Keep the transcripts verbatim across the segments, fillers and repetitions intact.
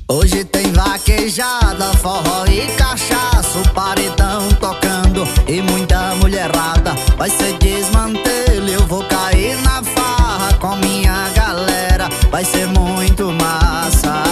Hoje tem vaquejada, forró e cachaça, o paredão tocando e muita mulherada. Vai ser desmantelo, eu vou cair na farra com minha galera. Vai ser muito massa.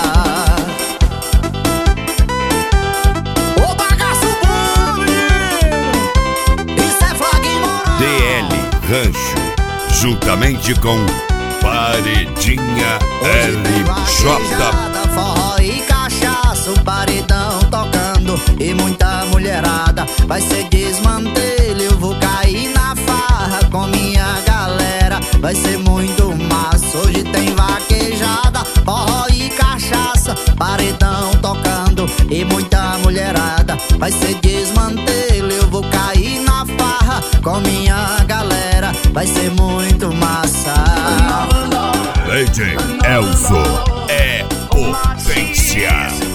O bagaço bom, menino! Isso é Flaguinho Moral. D L Rancho, juntamente com Paredinha L J. Forró e cachaça, o paredão tocando e muita mulherada. Vai ser desmantelo, eu vou cair na farra com minha galera. Vai ser muito massa. Hoje tem vaquejada, forró e cachaça, paredão tocando e muita mulherada. Vai ser desmantelo, eu vou cair na farra com minha galera. Vai ser muito massa. D J Elzo é potência.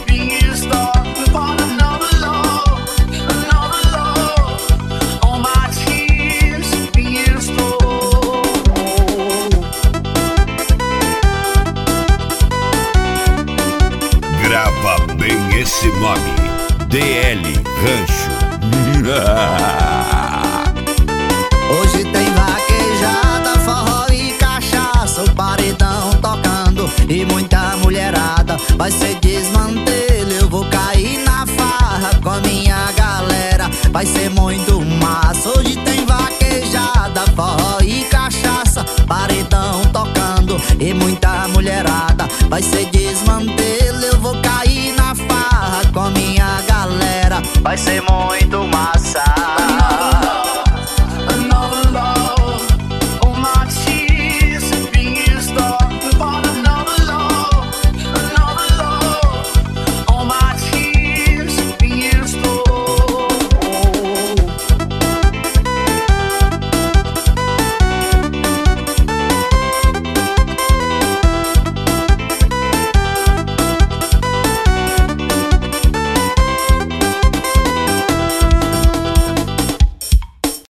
Grava bem esse nome, D L Rancho. Hoje tem vaquejada, forró e cachaça, o paredão tocando e muita mulherada. Vai ser desmantelo, eu vou cair na farra com minha galera. Vai ser muito massa. Hoje tem vaquejada, forró e cachaça, paredão tocando e muita mulherada. Vai ser desmantelo, eu vou cair na farra com minha galera. Vai ser muito